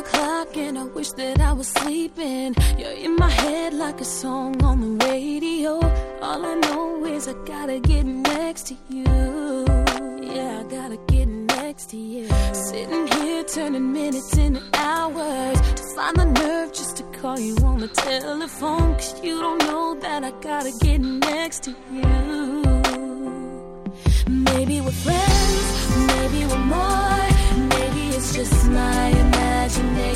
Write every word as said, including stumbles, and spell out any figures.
o'clock and I wish that I was sleeping. You're in my head like a song on the radio. All I know is I gotta get next to you. Yeah, I gotta get next to you. Sitting here turning minutes into hours to find the nerve just to call you on the telephone. Cause you don't know that I gotta get next to you. Maybe we're friends, maybe we're more. Maybe it's just my imagination.